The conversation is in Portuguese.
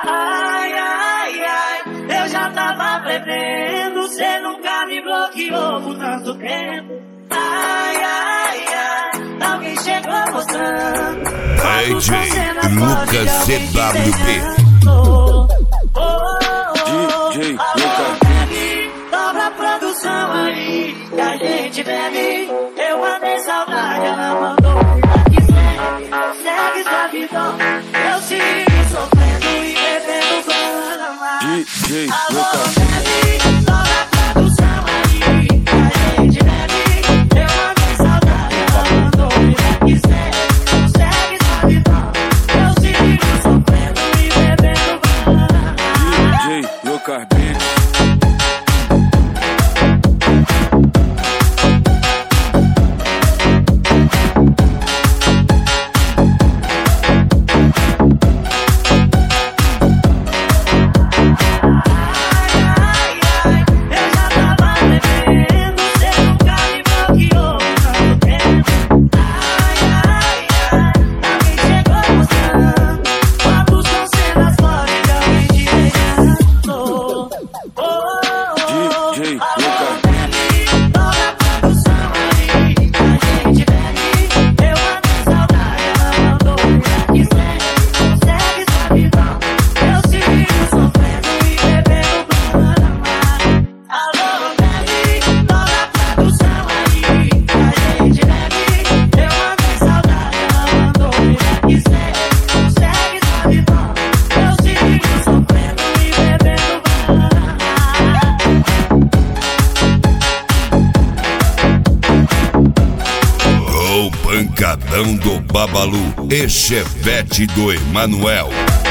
Ai, ai, ai, eu já tava prevendo, cê nunca me bloqueou por tanto tempo. Ai, ai, ai, alguém chegou mostrando. DJ Lucas CWB. DJ Lucas. Dobra a produção aí, que a gente bebe. Eu andei saudade, ela mandou que segue sua vida. Eu sigo sofrendo e bebendo Guaraná. DJ Alô, Lucas. bebe, dobra a produção aí, que a gente bebe. Eu andei saudade, ela mandou que segue sua vida. Eu sigo sofrendo e bebendo Guaraná. DJ Lucas Beats. Pancadão do Babalu e Chevette do Emanuel.